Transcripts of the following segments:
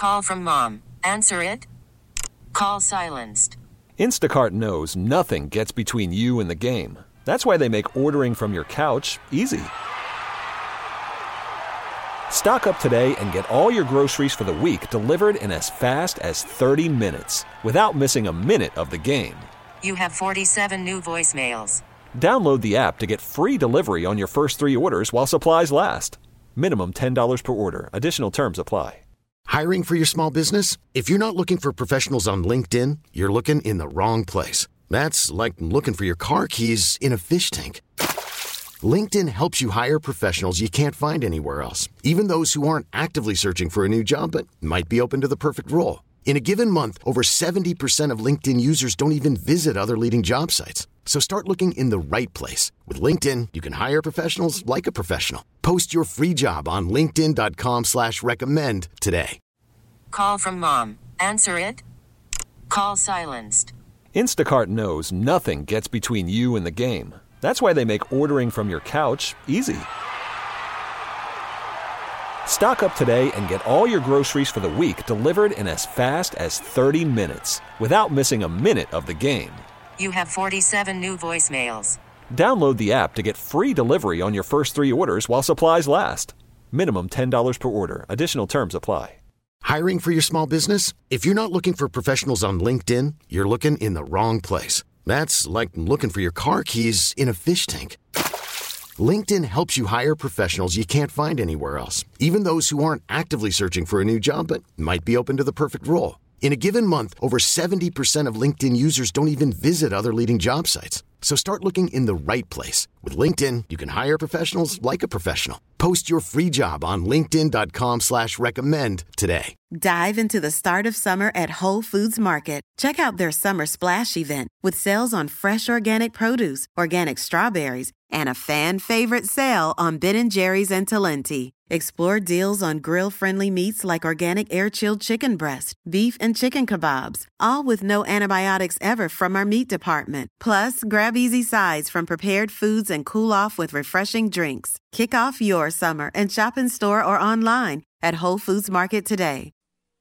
Call from mom. Answer it. Call silenced. Instacart knows nothing gets between you and the game. That's why they make ordering from your couch easy. Stock up today and get all your groceries for the week delivered in as fast as 30 minutes without missing a minute of the game. You have 47 new voicemails. Download the app to get free delivery on your first 3 orders while supplies last. Minimum $10 per order. Additional terms apply. Hiring for your small business? If you're not looking for professionals on LinkedIn, you're looking in the wrong place. That's like looking for your car keys in a fish tank. LinkedIn helps you hire professionals you can't find anywhere else, even those who aren't actively searching for a new job but might be open to the perfect role. In a given month, over 70% of LinkedIn users don't even visit other leading job sites. So start looking in the right place. With LinkedIn, you can hire professionals like a professional. Post your free job on linkedin.com/recommend today. Call from mom. Answer it. Call silenced. Instacart knows nothing gets between you and the game. That's why they make ordering from your couch easy. Stock up today and get all your groceries for the week delivered in as fast as 30 minutes without missing a minute of the game. You have 47 new voicemails. Download the app to get free delivery on your first 3 orders while supplies last. Minimum $10 per order. Additional terms apply. Hiring for your small business? If you're not looking for professionals on LinkedIn, you're looking in the wrong place. That's like looking for your car keys in a fish tank. LinkedIn helps you hire professionals you can't find anywhere else, even those who aren't actively searching for a new job but might be open to the perfect role. In a given month, over 70% of LinkedIn users don't even visit other leading job sites. So start looking in the right place. With LinkedIn, you can hire professionals like a professional. Post your free job on linkedin.com/recommend today. Dive into the start of summer at Whole Foods Market. Check out their Summer Splash event with sales on fresh organic produce, organic strawberries, and a fan-favorite sale on Ben & Jerry's and Talenti. Explore deals on grill-friendly meats like organic air-chilled chicken breast, beef and chicken kebabs, all with no antibiotics ever from our meat department. Plus, grab easy sides from prepared foods and cool off with refreshing drinks. Kick off your summer and shop in store or online at Whole Foods Market today.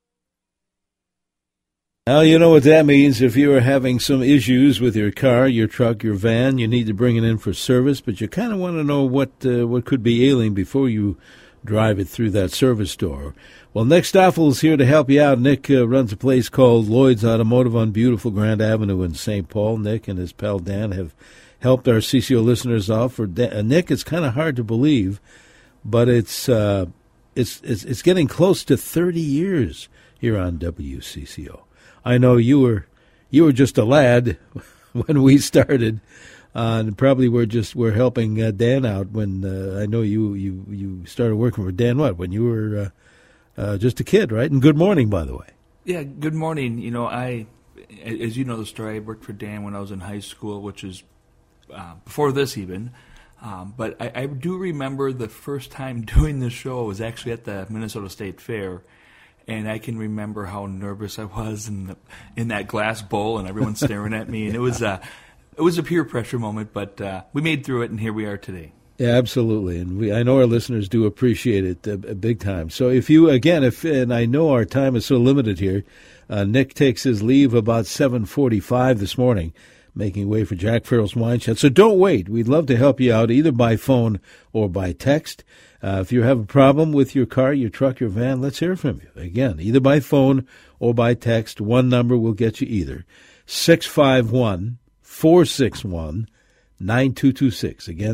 Well, you know what that means. If you are having some issues with your car, your truck, your van, you need to bring it in for service, but you kind of want to know what could be ailing before you drive it through that service door. Well, Nick Stoffel is here to help you out. Nick runs a place called Lloyd's Automotive on beautiful Grand Avenue in St. Paul. Nick and his pal Dan have helped our CCO listeners out. For Nick, it's kind of hard to believe, but it's getting close to 30 years here on WCCO. I know you were just a lad when we started, and probably we're helping Dan out when I know you started working for Dan. When you were just a kid, right? And good morning, by the way. Yeah, good morning. You know, as you know the story, I worked for Dan when I was in high school, which is before this even. But I do remember the first time doing the show was actually at the Minnesota State Fair. And I can remember how nervous I was in that glass bowl and everyone staring at me. And it was a peer pressure moment, but we made through it, and here we are today. Yeah, absolutely. And I know our listeners do appreciate it big time. So and I know our time is so limited here, Nick takes his leave about 7:45 this morning, making way for Jack Farrell's Wine Chat. So don't wait. We'd love to help you out either by phone or by text. If you have a problem with your car, your truck, your van, let's hear from you. Again, either by phone or by text. One number will get you either. 651-461-9226. Again,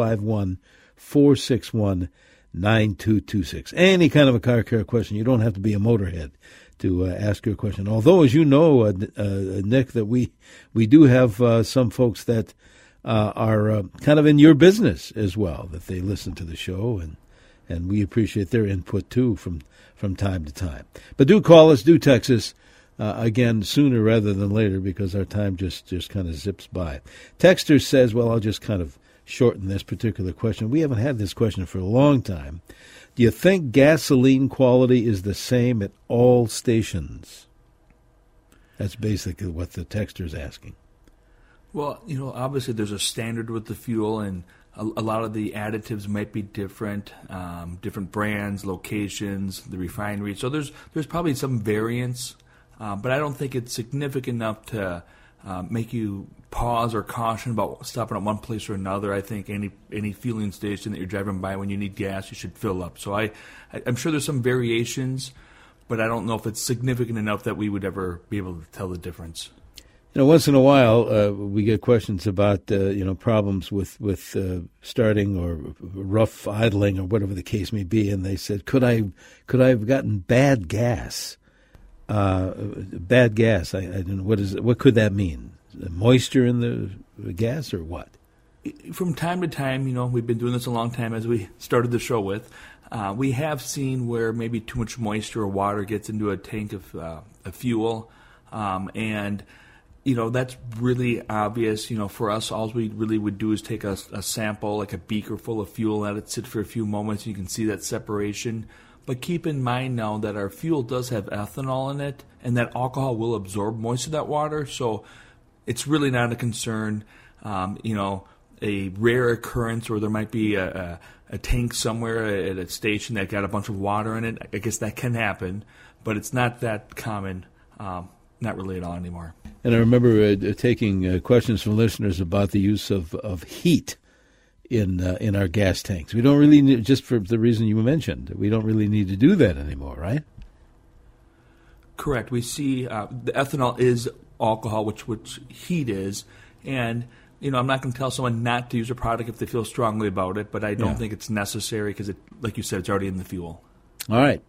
651-461-9226. Any kind of a car care question. You don't have to be a motorhead to ask your question. Although, as you know, Nick, that we do have some folks that are kind of in your business as well, that they listen to the show, and we appreciate their input too from time to time. But do call us, do text us, again, sooner rather than later, because our time just kind of zips by. Texter says, well, I'll just kind of shorten this particular question. We haven't had this question for a long time. Do you think gasoline quality is the same at all stations? That's basically what the texter's asking. Well, you know, obviously there's a standard with the fuel, and a lot of the additives might be different, different brands, locations, the refinery. So there's probably some variance, but I don't think it's significant enough to make you pause or caution about stopping at one place or another. I think any fueling station that you're driving by when you need gas, you should fill up. So I'm sure there's some variations, but I don't know if it's significant enough that we would ever be able to tell the difference. Once in a while, we get questions about, problems with starting or rough idling or whatever the case may be, and they said, could I have gotten bad gas? Bad gas. I don't know, what could that mean? Moisture in the gas or what? From time to time, we've been doing this a long time, as we started the show with. We have seen where maybe too much moisture or water gets into a tank of fuel, and that's really obvious. For us, all we really would do is take a sample, like a beaker full of fuel, let it sit for a few moments, and you can see that separation. But keep in mind now that our fuel does have ethanol in it, and that alcohol will absorb most of that water, so it's really not a concern. A rare occurrence, or there might be a tank somewhere at a station that got a bunch of water in it. I guess that can happen, but it's not that common. Not really at all anymore. And I remember taking questions from listeners about the use of heat in our gas tanks. We don't really need, just for the reason you mentioned, we don't really need to do that anymore, right? Correct. We see the ethanol is alcohol, which heat is, and I'm not going to tell someone not to use a product if they feel strongly about it, but I don't think it's necessary because, like you said, it's already in the fuel. All right.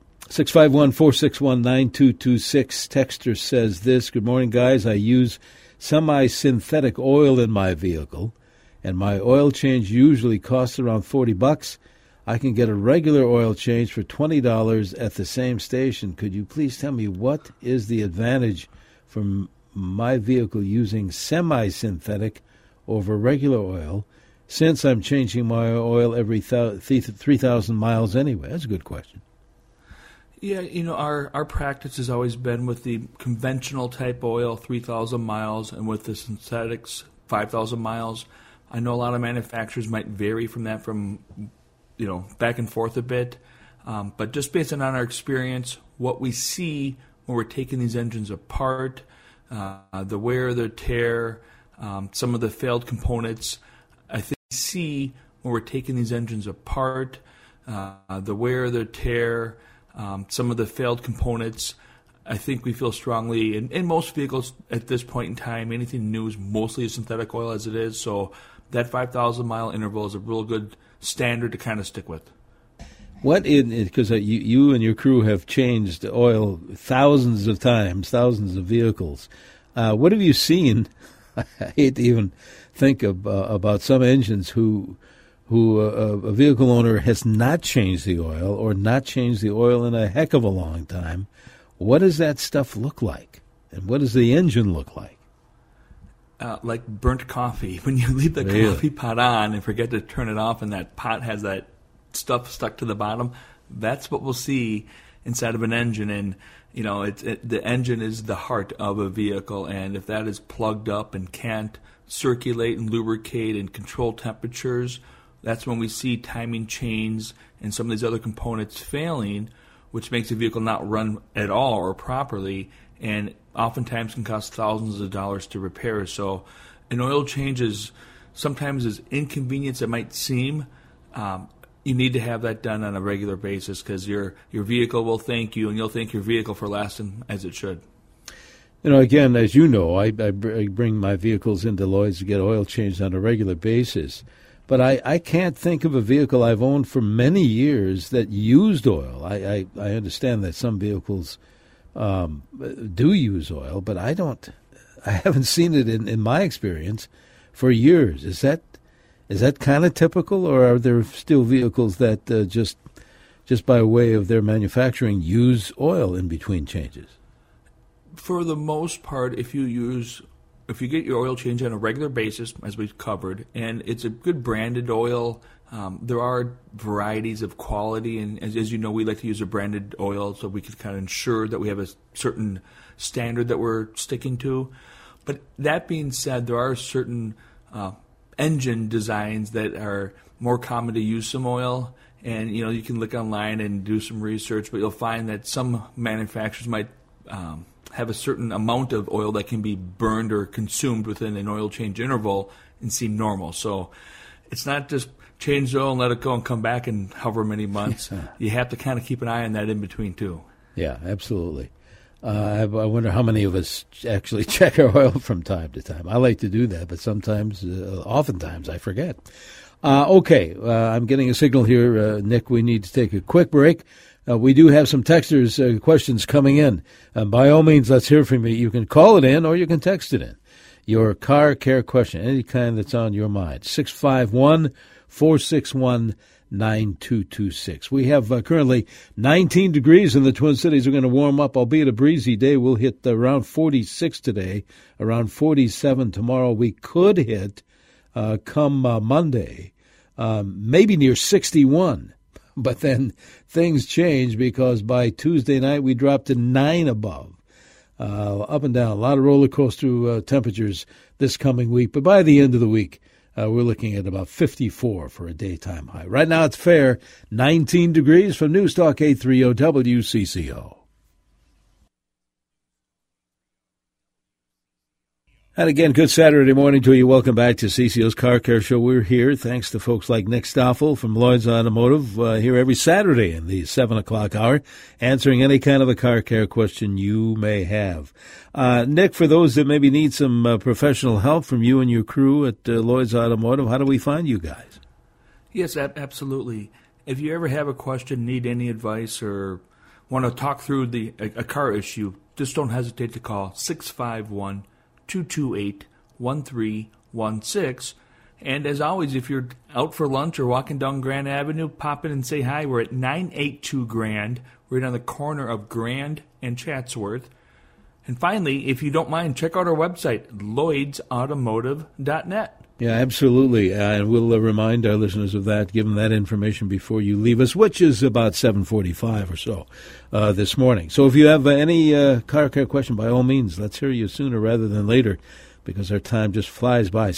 651-461-9226. Texter says this: good morning, guys. I use semi-synthetic oil in my vehicle, and my oil change usually costs around $40. I can get a regular oil change for $20 at the same station. Could you please tell me what is the advantage from my vehicle using semi-synthetic over regular oil, since I'm changing my oil every 3,000 miles anyway? That's a good question. Yeah, our practice has always been with the conventional type oil, 3,000 miles, and with the synthetics, 5,000 miles. I know a lot of manufacturers might vary from that, back and forth a bit. But just based on our experience, what we see when we're taking these engines apart, the wear, the tear, some of the failed components, I think we see when we're taking these engines apart, the wear, the tear, some of the failed components, I think we feel strongly, in most vehicles at this point in time, anything new is mostly a synthetic oil as it is, so that 5,000 mile interval is a real good standard to kind of stick with. Because you and your crew have changed oil thousands of times, thousands of vehicles. What have you seen? I hate to even think about some engines who a vehicle owner has not changed the oil or not changed the oil in a heck of a long time. What does that stuff look like? And what does the engine look like? Like burnt coffee. When you leave the coffee pot on and forget to turn it off and that pot has that stuff stuck to the bottom, that's what we'll see inside of an engine. And, the engine is the heart of a vehicle, and if that is plugged up and can't circulate and lubricate and control temperatures, that's when we see timing chains and some of these other components failing, which makes the vehicle not run at all or properly, and oftentimes can cost thousands of dollars to repair. So an oil change is sometimes as inconvenient as it might seem. You need to have that done on a regular basis because your vehicle will thank you, and you'll thank your vehicle for lasting as it should. Again, as you know, I bring my vehicles into Lloyd's to get oil changed on a regular basis. But I can't think of a vehicle I've owned for many years that used oil. I understand that some vehicles do use oil, but I haven't seen it in my experience for years. Is that kind of typical, or are there still vehicles that just by way of their manufacturing use oil in between changes? For the most part, if you get your oil change on a regular basis, as we've covered, and it's a good branded oil, there are varieties of quality, and as you know, we like to use a branded oil so we can kind of ensure that we have a certain standard that we're sticking to. But that being said, there are certain engine designs that are more common to use some oil. And, you can look online and do some research, but you'll find that some manufacturers might have a certain amount of oil that can be burned or consumed within an oil change interval and seem normal. So it's not just change the oil and let it go and come back in however many months. You have to kind of keep an eye on that in between, too. Yeah, absolutely. I wonder how many of us actually check our oil from time to time. I like to do that, but sometimes, oftentimes, I forget. Okay, I'm getting a signal here, Nick. We need to take a quick break. We do have some texters' questions coming in. By all means, let's hear from you. You can call it in or you can text it in. Your car care question, any kind that's on your mind. 651-461-9226. We have currently 19 degrees in the Twin Cities. We're going to warm up, albeit a breezy day. We'll hit around 46 today, around 47 tomorrow. We could hit come Monday, maybe near 61. But then things change because by Tuesday night we dropped to 9 above. Up and down, a lot of roller coaster temperatures this coming week. But by the end of the week, we're looking at about 54 for a daytime high. Right now it's fair, 19 degrees from Newstalk 830 WCCO. And again, good Saturday morning to you. Welcome back to CCO's Car Care Show. We're here thanks to folks like Nick Stoffel from Lloyd's Automotive, here every Saturday in the 7 o'clock hour, answering any kind of a car care question you may have. Nick, for those that maybe need some professional help from you and your crew at Lloyd's Automotive, how do we find you guys? Yes, absolutely. If you ever have a question, need any advice, or want to talk through a car issue, just don't hesitate to call 651-228-1316. And as always, if you're out for lunch or walking down Grand Avenue, pop in and say hi. We're at 982 Grand, right on the corner of Grand and Chatsworth. And finally, if you don't mind, check out our website, lloydsautomotive.net. Yeah, absolutely. And we'll remind our listeners of that, give them that information before you leave us, which is about 7:45 or so this morning. So if you have any car care question, by all means, let's hear you sooner rather than later, because our time just flies by.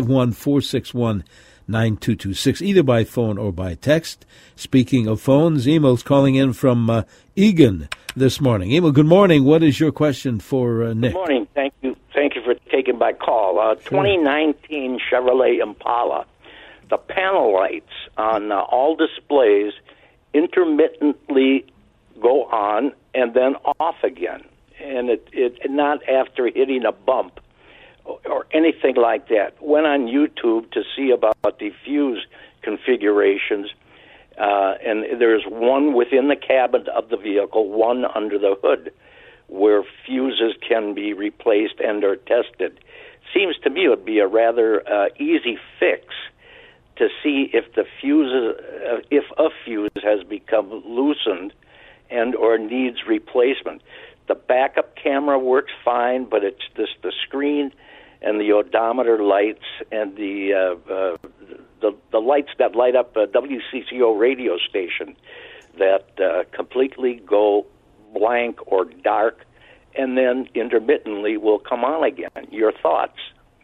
651-461-9226, either by phone or by text. Speaking of phones, Emil's calling in from Egan this morning. Emil, good morning. What is your question for Nick? Good morning. Thank you for taking my call. 2019 Chevrolet Impala. The panel lights on all displays intermittently go on and then off again, and it not after hitting a bump or anything like that. Went on YouTube to see about the fuse configurations, and there's one within the cabin of the vehicle, one under the hood, where fuses can be replaced and are tested. Seems to me it would be a rather easy fix to see if the fuses, if a fuse has become loosened and or needs replacement. The backup camera works fine, but it's just the screen and the odometer lights and the lights that light up a WCCO radio station that completely go blank or dark, and then intermittently will come on again. Your thoughts?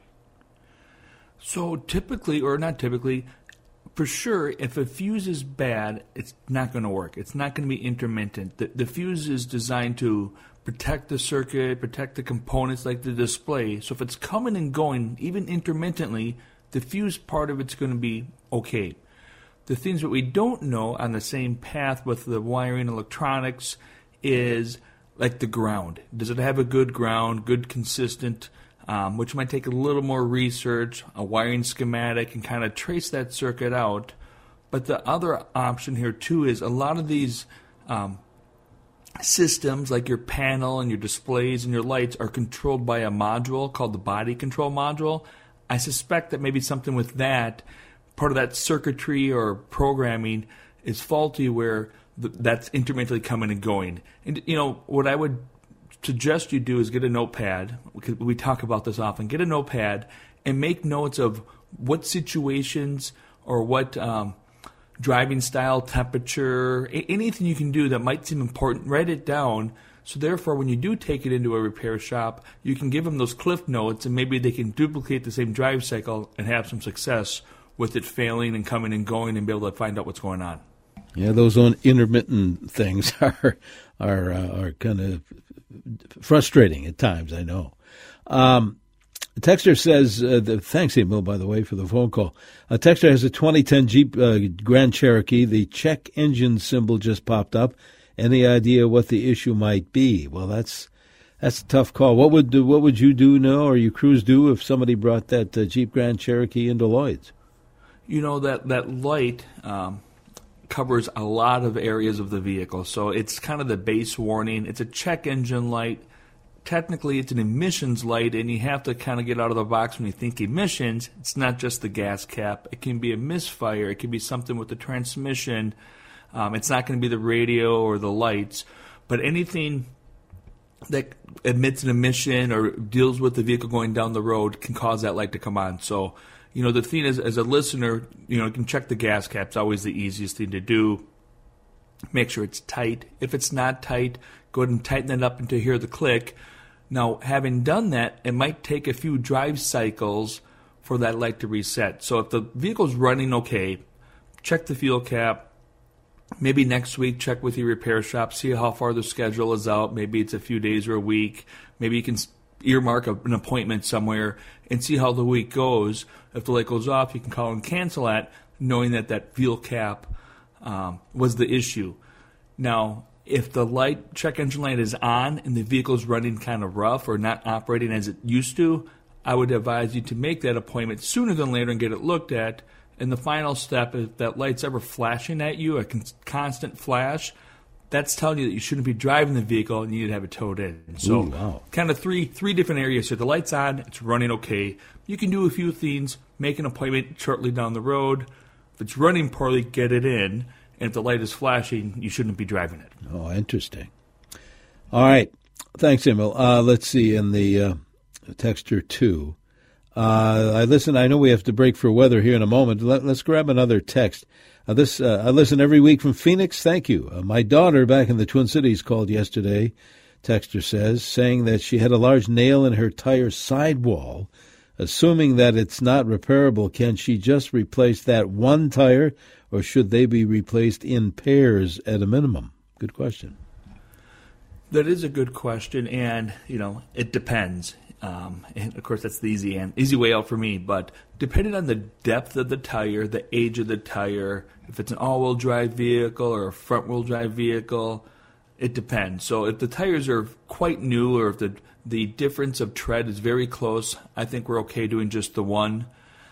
So typically, or not typically, for sure, if a fuse is bad, it's not going to work. It's not going to be intermittent. The fuse is designed to protect the circuit, protect the components like the display. So if it's coming and going, even intermittently, the fuse part of it's going to be okay. The things that we don't know on the same path with the wiring electronics is like the ground. Does it have a good ground, good consistent, which might take a little more research, a wiring schematic, and kind of trace that circuit out. But the other option here too is a lot of these systems, like your panel and your displays and your lights, are controlled by a module called the body control module. I suspect that maybe something with that, part of that circuitry or programming is faulty, where that's intermittently coming and going. And, what I would suggest you do is get a notepad, because we talk about this often. Get a notepad and make notes of what situations or what driving style, temperature, anything you can do that might seem important. Write it down So therefore, when you do take it into a repair shop, you can give them those cliff notes, and maybe they can duplicate the same drive cycle and have some success with it failing and coming and going and be able to find out what's going on. Yeah, those intermittent things are kind of frustrating at times, I know. Texter says, thanks, Emil, by the way, for the phone call. Texter has a 2010 Jeep Grand Cherokee. The check engine symbol just popped up. Any idea what the issue might be? Well, that's a tough call. What would you do now, or your crews do, if somebody brought that Jeep Grand Cherokee into Lloyd's? You know, that light covers a lot of areas of the vehicle. So it's kind of the base warning. It's a check engine light. Technically, it's an emissions light, and you have to kind of get out of the box when you think emissions. It's not just the gas cap. It can be a misfire. It can be something with the transmission. It's not going to be the radio or the lights. But anything that emits an emission or deals with the vehicle going down the road can cause that light to come on. So, you know, the thing is, as a listener, you know, you can check the gas cap. It's always the easiest thing to do. Make sure it's tight. If it's not tight, go ahead and tighten it up until you hear the click. Now, having done that, it might take a few drive cycles for that light to reset. So if the vehicle's running okay, check the fuel cap. Maybe next week, check with your repair shop, see how far the schedule is out. Maybe it's a few days or a week. Maybe you can earmark an appointment somewhere and see how the week goes. If the light goes off, you can call and cancel that, knowing that fuel cap was the issue. Now, if the check engine light is on and the vehicle is running kind of rough or not operating as it used to, I would advise you to make that appointment sooner than later and get it looked at. And the final step, if that light's ever flashing at you, a constant flash, that's telling you that you shouldn't be driving the vehicle and you need to have it towed in. So, wow. Kind of three different areas. So the light's on, it's running okay. You can do a few things, make an appointment shortly down the road. If it's running poorly, get it in. And if the light is flashing, you shouldn't be driving it. Oh, interesting. All right. Thanks, Emil. Let's see, in the texture 2. I know we have to break for weather here in a moment. Let's grab another text. I listen every week from Phoenix. Thank you. My daughter back in the Twin Cities called yesterday, texter says, saying that she had a large nail in her tire sidewall. Assuming that it's not repairable, can she just replace that one tire, or should they be replaced in pairs at a minimum? Good question. That is a good question, and, you know, it depends. And, of course, that's the easy way out for me. But depending on the depth of the tire, the age of the tire, if it's an all-wheel drive vehicle or a front-wheel drive vehicle, it depends. So if the tires are quite new or if the difference of tread is very close, I think we're okay doing just the one.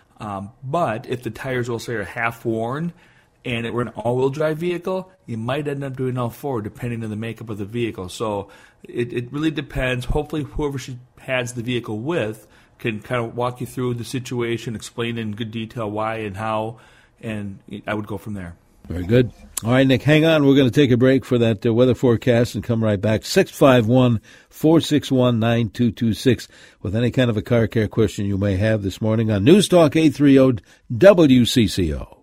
But if the tires, will say, are half worn and we're an all-wheel drive vehicle, you might end up doing all four depending on the makeup of the vehicle. So it really depends. Hopefully whoever she has the vehicle with can kind of walk you through the situation, explain in good detail why and how, and I would go from there. Very good. All right, Nick, hang on. We're going to take a break for that weather forecast and come right back. 651-461-9226 with any kind of a car care question you may have this morning on News Talk 830 WCCO.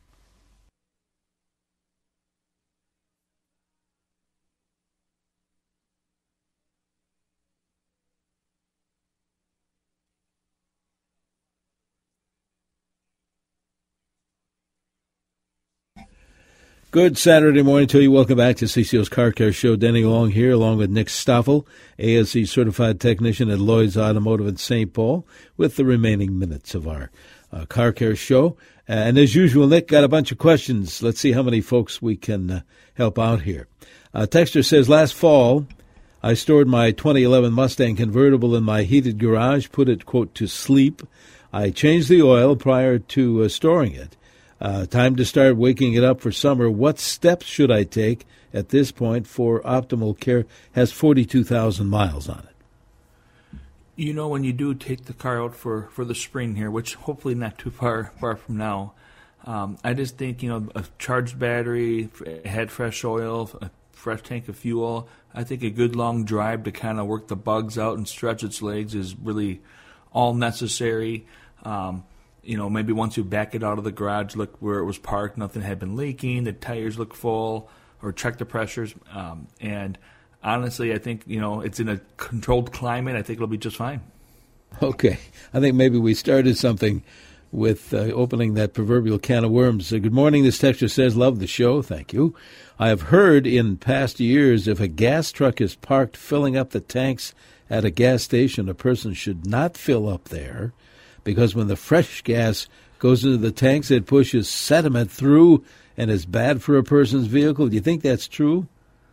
Good Saturday morning to you. Welcome back to CCO's Car Care Show. Denny Long here, along with Nick Stoffel, ASE certified technician at Lloyd's Automotive in St. Paul, with the remaining minutes of our Car Care Show. And as usual, Nick, got a bunch of questions. Let's see how many folks we can help out here. Texter says, last fall, I stored my 2011 Mustang convertible in my heated garage, put it, quote, to sleep. I changed the oil prior to storing it. Time to start waking it up for summer. What steps should I take at this point for optimal care? Has 42,000 miles on it. You know, when you do take the car out for the spring here, which hopefully not too far from now, I just think, a charged battery, head fresh oil, a fresh tank of fuel. I think a good long drive to kind of work the bugs out and stretch its legs is really all necessary. Maybe once you back it out of the garage, look where it was parked, nothing had been leaking, the tires look full, or check the pressures. And honestly, I think, it's in a controlled climate. I think it'll be just fine. Okay. I think maybe we started something with opening that proverbial can of worms. Good morning. This texter says, love the show. Thank you. I have heard in past years if a gas truck is parked filling up the tanks at a gas station, a person should not fill up there because when the fresh gas goes into the tanks, it pushes sediment through and is bad for a person's vehicle. Do you think that's true?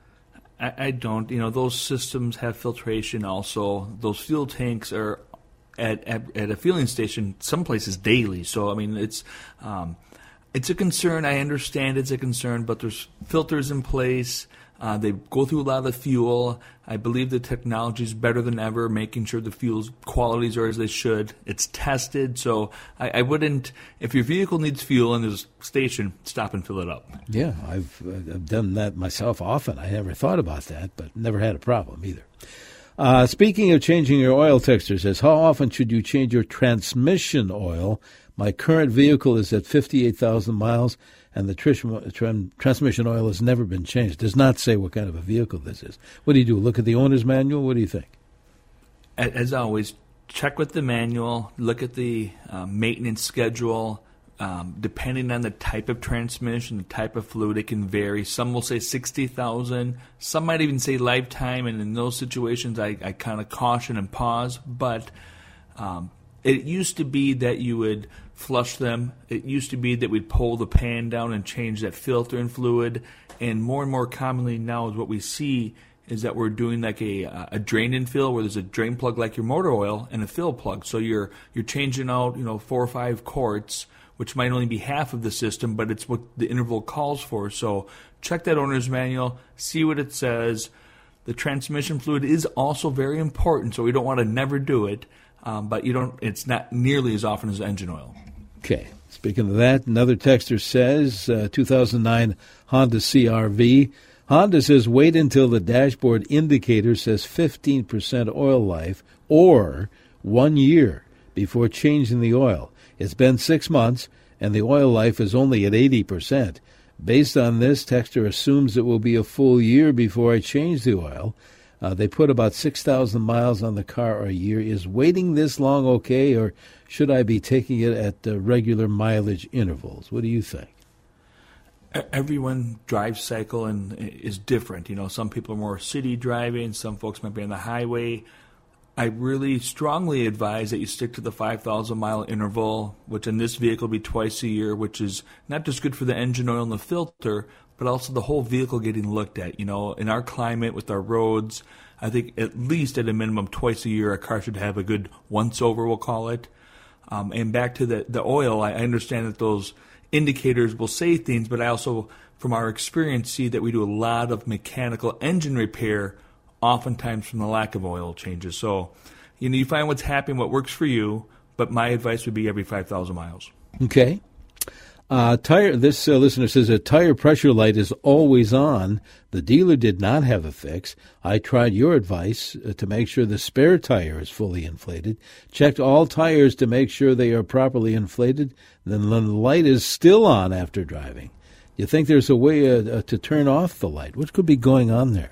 I don't. Those systems have filtration also. Those fuel tanks are at a fueling station, some places daily. So, it's a concern. I understand it's a concern, but there's filters in place. They go through a lot of the fuel. I believe the technology is better than ever, making sure the fuel's qualities are as they should. It's tested, so I wouldn't, if your vehicle needs fuel and there's a station, stop and fill it up. Yeah, I've done that myself often. I never thought about that, but never had a problem either. Speaking of changing your oil, texter says, how often should you change your transmission oil? My current vehicle is at 58,000 miles, and the transmission oil has never been changed. It does not say what kind of a vehicle this is. What do you do? Look at the owner's manual? What do you think? As always, check with the manual. Look at the maintenance schedule. Depending on the type of transmission, the type of fluid, it can vary. Some will say 60,000. Some might even say lifetime, and in those situations, I kind of caution and pause. But it used to be that you would flush them. It used to be that we'd pull the pan down and change that filter and fluid. And more commonly now is what we see is that we're doing like a drain and fill where there's a drain plug like your motor oil and a fill plug. So you're changing out 4 or 5 quarts, which might only be half of the system, but it's what the interval calls for. So check that owner's manual, see what it says. The transmission fluid is also very important, so we don't want to never do it, but it's not nearly as often as engine oil. Okay. Speaking of that, another texter says, 2009 Honda CR-V. Honda says wait until the dashboard indicator says 15% oil life or 1 year before changing the oil. It's been 6 months, and the oil life is only at 80%. Based on this, texter assumes it will be a full year before I change the oil. They put about 6,000 miles on the car a year. Is waiting this long okay, or should I be taking it at regular mileage intervals? What do you think? Everyone's drive cycle is different. Some people are more city driving. Some folks might be on the highway. I really strongly advise that you stick to the 5,000-mile interval, which in this vehicle will be twice a year, which is not just good for the engine oil and the filter, but also the whole vehicle getting looked at. In our climate with our roads, I think at least at a minimum twice a year a car should have a good once-over, we'll call it. And back to the oil, I understand that those indicators will say things, but I also, from our experience, see that we do a lot of mechanical engine repair oftentimes from the lack of oil changes. So, you find what's happening, what works for you, but my advice would be every 5,000 miles. Okay. This listener says a tire pressure light is always on. The dealer did not have a fix. I tried your advice to make sure the spare tire is fully inflated. Checked all tires to make sure they are properly inflated. Then the light is still on after driving. You think there's a way to turn off the light? What could be going on there?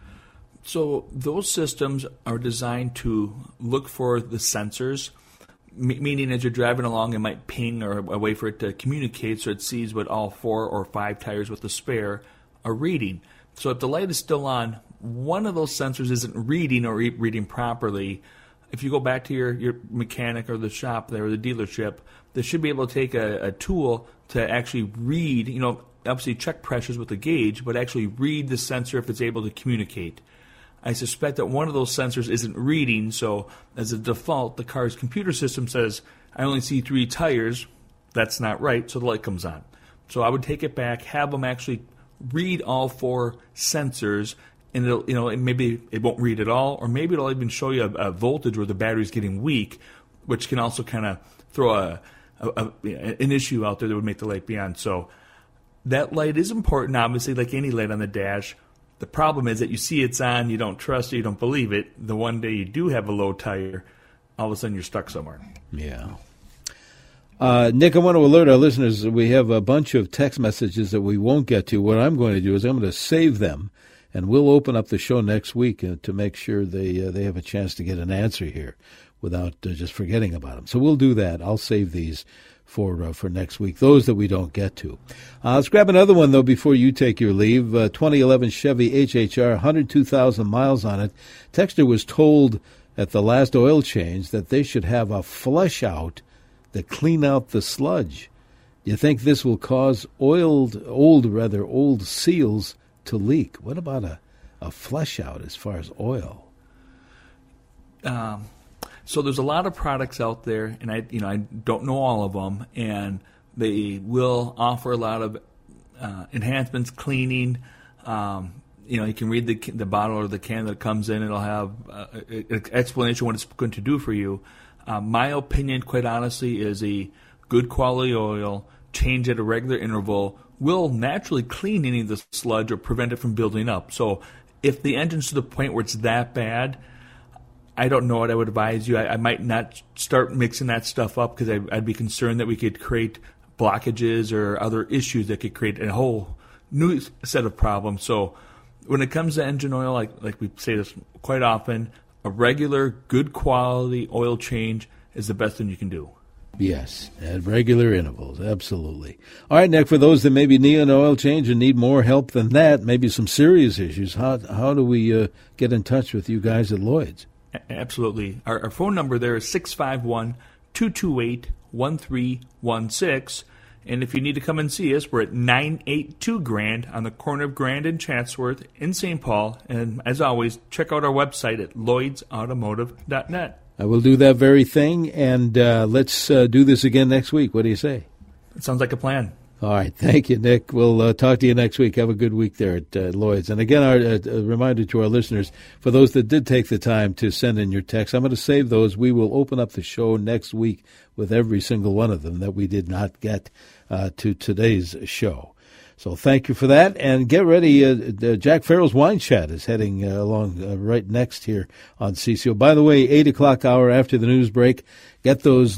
So those systems are designed to look for the sensors, meaning as you're driving along, it might ping or a way for it to communicate so it sees what all 4 or 5 tires with the spare are reading. So if the light is still on, one of those sensors isn't reading or reading properly. If you go back to your mechanic or the shop there or the dealership, they should be able to take a tool to actually read, obviously check pressures with the gauge, but actually read the sensor if it's able to communicate. I suspect that one of those sensors isn't reading, so as a default, the car's computer system says, I only see 3 tires. That's not right, so the light comes on. So I would take it back, have them actually read all 4 sensors, and maybe it won't read at all, or maybe it'll even show you a voltage where the battery's getting weak, which can also kind of throw an issue out there that would make the light be on. So that light is important, obviously, like any light on the dash. The problem is that you see it's on, you don't trust it, you don't believe it. The one day you do have a low tire, all of a sudden you're stuck somewhere. Yeah. Nick, I want to alert our listeners that we have a bunch of text messages that we won't get to. What I'm going to do is I'm going to save them, and we'll open up the show next week to make sure they have a chance to get an answer here without just forgetting about them. So we'll do that. I'll save these for next week, those that we don't get to. Let's grab another one, though, before you take your leave. 2011 Chevy HHR, 102,000 miles on it. Texter was told at the last oil change that they should have a flush out to clean out the sludge. You think this will cause old seals to leak? What about a flush out as far as oil? So there's a lot of products out there, and I don't know all of them, and they will offer a lot of enhancements, cleaning. You can read the bottle or the can that it comes in. It'll have an explanation what it's going to do for you. My opinion, quite honestly, is a good quality oil, change at a regular interval, will naturally clean any of the sludge or prevent it from building up. So if the engine's to the point where it's that bad, I don't know what I would advise you. I might not start mixing that stuff up because I'd be concerned that we could create blockages or other issues that could create a whole new set of problems. So when it comes to engine oil, like we say this quite often, a regular, good quality oil change is the best thing you can do. Yes, at regular intervals, absolutely. All right, Nick, for those that maybe need an oil change and need more help than that, maybe some serious issues, how do we get in touch with you guys at Lloyd's? Absolutely. Our phone number there is 651-228-1316. And if you need to come and see us, we're at 982 Grand on the corner of Grand and Chatsworth in St. Paul. And as always, check out our website at lloydsautomotive.net. I will do that very thing, and let's do this again next week. What do you say? It sounds like a plan. All right. Thank you, Nick. We'll talk to you next week. Have a good week there at Lloyd's. And again, a reminder to our listeners, for those that did take the time to send in your text, I'm going to save those. We will open up the show next week with every single one of them that we did not get to today's show. So thank you for that. And get ready. Jack Farrell's Wine Chat is heading along right next here on CCO. By the way, 8 o'clock hour after the news break, get those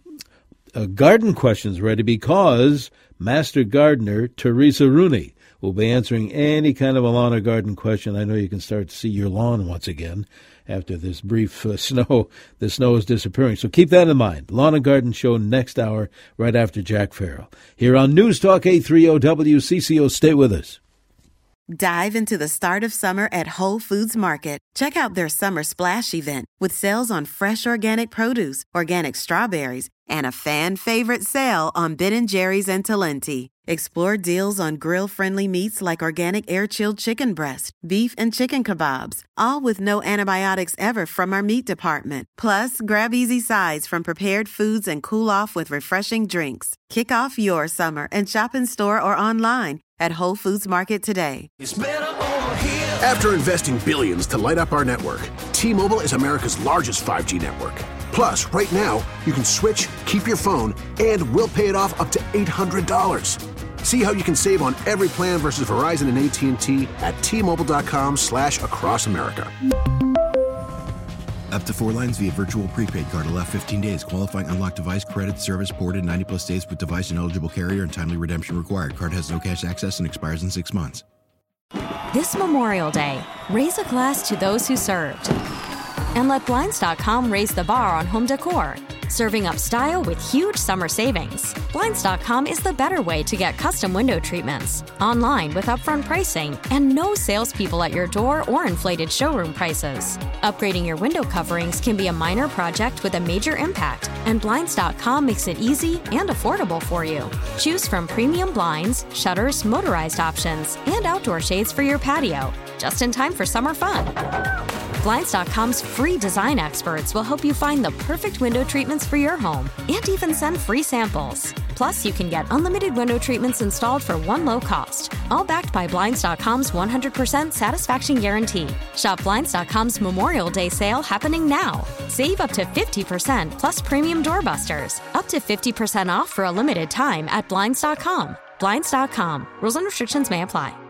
garden questions ready because Master Gardener Teresa Rooney will be answering any kind of a lawn or garden question. I know you can start to see your lawn once again after this brief snow. The snow is disappearing. So keep that in mind. Lawn and Garden Show next hour right after Jack Farrell. Here on News Talk 830 WCCO. Stay with us. Dive into the start of summer at Whole Foods Market. Check out their Summer Splash event with sales on fresh organic produce, organic strawberries, and a fan-favorite sale on Ben & Jerry's and Talenti. Explore deals on grill-friendly meats like organic air-chilled chicken breast, beef and chicken kebabs, all with no antibiotics ever from our meat department. Plus, grab easy sides from prepared foods and cool off with refreshing drinks. Kick off your summer and shop in store or online at Whole Foods Market today. It's better over here. After investing billions to light up our network, T-Mobile is America's largest 5G network. Plus, right now, you can switch, keep your phone, and we'll pay it off up to $800. See how you can save on every plan versus Verizon and AT&T at T-Mobile.com/across America. Up to 4 lines via virtual prepaid card. Allow 15 days. Qualifying unlocked device credit service ported 90+ states with device and eligible carrier and timely redemption required. Card has no cash access and expires in 6 months. This Memorial Day, raise a glass to those who served. And let Blinds.com raise the bar on home decor. Serving up style with huge summer savings. Blinds.com is the better way to get custom window treatments. Online with upfront pricing and no salespeople at your door or inflated showroom prices. Upgrading your window coverings can be a minor project with a major impact, and Blinds.com makes it easy and affordable for you. Choose from premium blinds, shutters, motorized options, and outdoor shades for your patio. Just in time for summer fun. Blinds.com's free design experts will help you find the perfect window treatments for your home and even send free samples. Plus, you can get unlimited window treatments installed for one low cost, all backed by Blinds.com's 100% satisfaction guarantee. Shop Blinds.com's Memorial Day sale happening now. Save up to 50% plus premium doorbusters. Up to 50% off for a limited time at Blinds.com. Blinds.com. Rules and restrictions may apply.